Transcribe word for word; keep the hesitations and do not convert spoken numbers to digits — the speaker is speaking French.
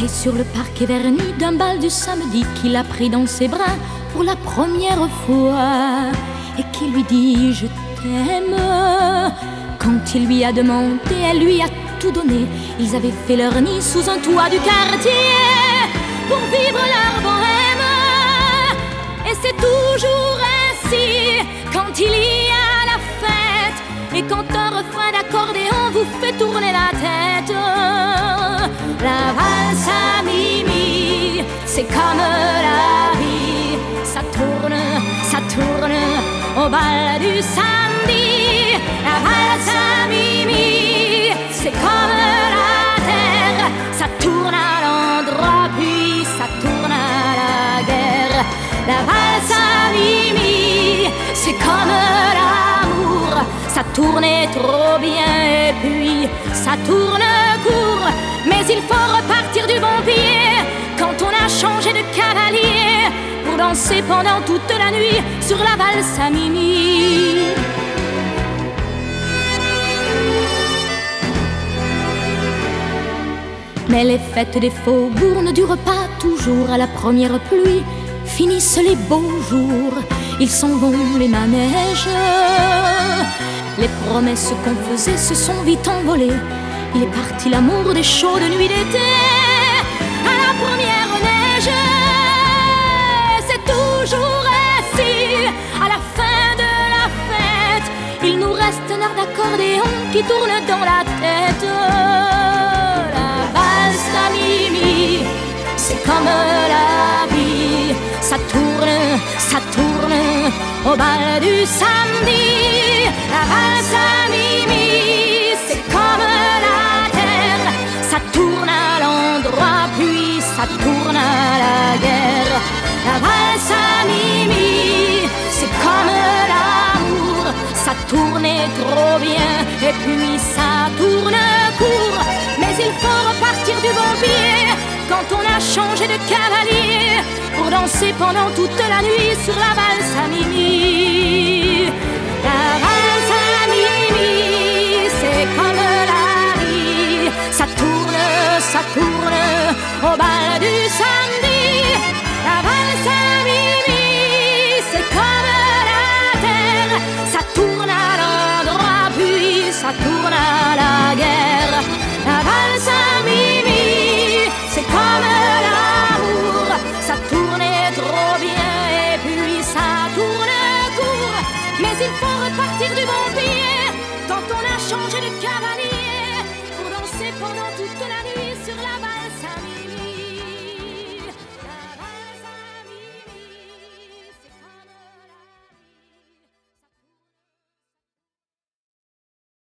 Et sur le parquet verni d'un bal du samedi, qu'il a pris dans ses bras pour la première fois, et qui lui dit je t'aime. Quand il lui a demandé, elle lui a tout donné. Ils avaient fait leur nid sous un toit du quartier pour vivre leur bohème. Et c'est toujours ainsi quand il y a la fête, et quand un refrain d'accordéon vous fait tourner la tête. La valse à Mimi, c'est comme la vie, ça tourne, ça tourne au bal du samedi. La valse à Mimi, c'est comme la terre, ça tourne à l'endroit puis ça tourne à la guerre. La valse à Mimi, c'est comme l'amour, ça tournait trop bien et puis ça tourne court. Mais il faut repartir du bon pied quand on a changé de cavalier pour danser pendant toute la nuit sur la valse à Mimi. Mais les fêtes des faubourgs ne durent pas toujours. À la première pluie finissent les beaux jours, ils s'en vont les manèges. Les promesses qu'on faisait se sont vite envolées. Il est parti l'amour des chaudes nuits d'été. À la première neige, c'est toujours ainsi. À la fin de la fête, il nous reste un air d'accordéon qui tourne dans la tête. La valse à Mimi, c'est comme la vie, ça tourne, ça tourne au bal du samedi. La valse à Mimi, c'est comme la terre, ça tourne à l'endroit puis ça tourne à la guerre. La valse à Mimi, c'est comme l'amour, ça tournait trop bien et puis ça tourne court. Mais il faut repartir du bon pied quand on a changé de cavalier pour danser pendant toute la nuit sur la valse à Mimi. La valse à Mimi, c'est comme la vie, ça tourne, ça tourne au bal du samedi. La valse à Mimi, c'est comme la terre, ça tourne à l'endroit puis ça tourne à la guerre. La valse à Mimi, c'est comme l'amour, ça tournait trop bien et puis ça tourne court. Mais il faut repartir du bon pied quand on a changé de cavalier pour danser pendant toute la nuit sur la valse.